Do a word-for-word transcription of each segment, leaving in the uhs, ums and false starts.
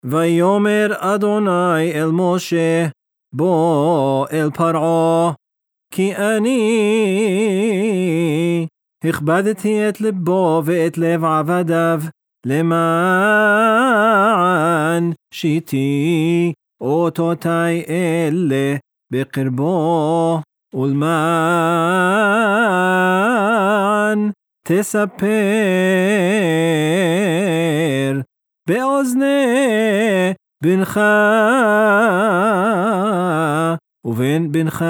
ויאמר אדוני אל משה בוא אל פרעה, כי אני הכבדתי את לבו ואת לב עבדיו, למען שיתי אותותי אלה בקרבו, ולמען תספר באוזני בנך ובן בנך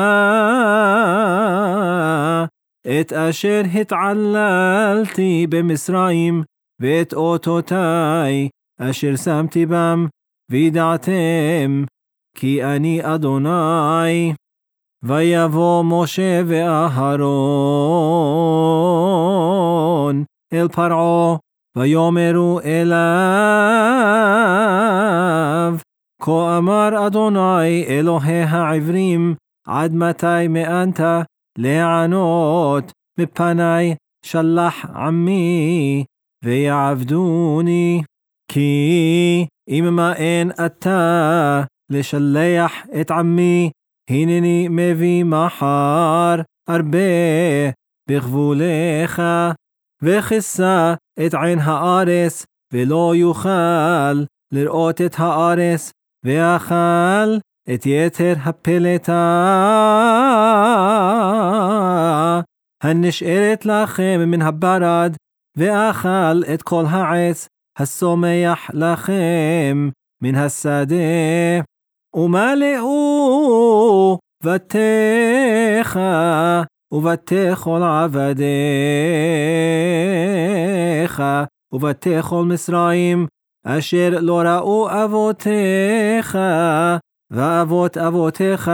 את אשר התעללתי במצרים, ואת אותותי אשר שמתי בם, וידעתם כי אני אדוני. ויבוא משה ואהרון אל פרעה, ויאמרו אליו, כה אמר אדוני אלוהי העברים, עד מתי מאנת לענות מפני? שלח עמי ויעבדוני, כי אם מאן אתה לשלח את עמי, הנני מביא מחר הרבה בגבולך, וכסה את עין הארץ, ולא יוכל לראות את הארץ, ואכל את יתר הפלטה הנשארת לכם מן הברד, ואכל את כל העץ הסומח לכם מן השדה, ומלאו בתיך ובתי כל עבדיך ובתי כל מצרים, אשר לא ראו אבותיך ואבות אבותיך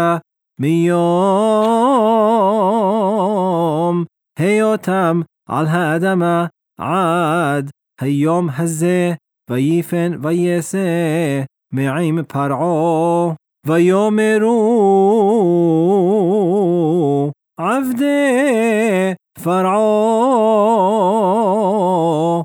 מיום היותם על האדמה עד היום הזה, ויפן וייסה מעם פרעה. ויאמרו עבדי פרעה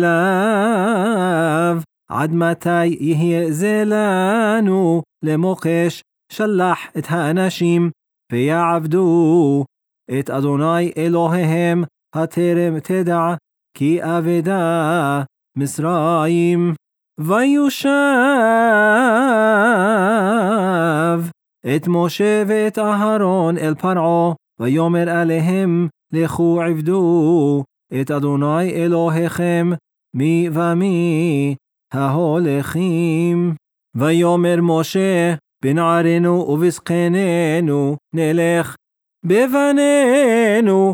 אליו, עד מתי יהיה זה לנו למוקש? שלח את האנשים ויעבדו את אדוני אלוהיהם, הטרם תדע כי אבדה מצרים. ויושב את משה ואת אהרון אל פרעה, ויאמר עליהם, לכו עבדו את אדוני אלוהיכם מי ומי ההולכים. ויאמר משה, בנערינו ובזקנינו נלך, בבנינו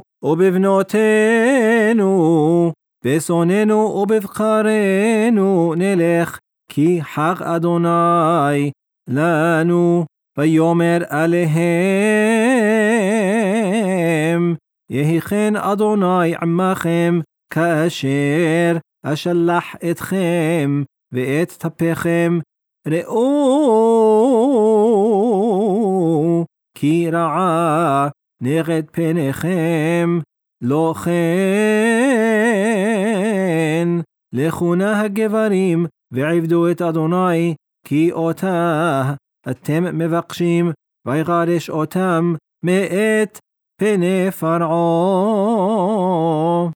ובבנותינו, בשוננו ובבקרינו נלך, כי חג אדוני לנו. ויאמר עליהם, יהי כן אדוני עמכם, כאשר אשלח אתכם ואת טפכם. ראו כי רעה נגד פניכם, לא כן לכו נא הגברים ועבדו את אדוני, כי אותה אתם מבקשים, ויגרש אותם מאת פני פרעה.